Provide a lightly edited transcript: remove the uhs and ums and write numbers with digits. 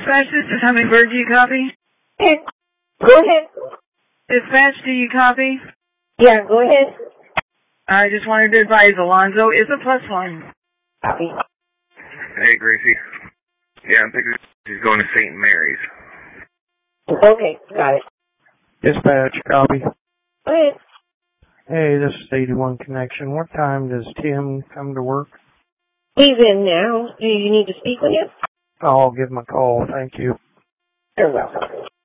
Dispatch, this is Hummingbird. Do you copy? Go ahead. Dispatch, do you copy? Yeah, go ahead. I just wanted to advise Alonzo is a +1. Copy. Hey, Gracie. Yeah, I'm thinking she's going to St. Mary's. Okay, got it. Dispatch, copy. Go ahead. Hey, this is 81 Connection. What time does Tim come to work? He's in now. Do you need to speak with him? I'll give him a call. Thank you. You're welcome.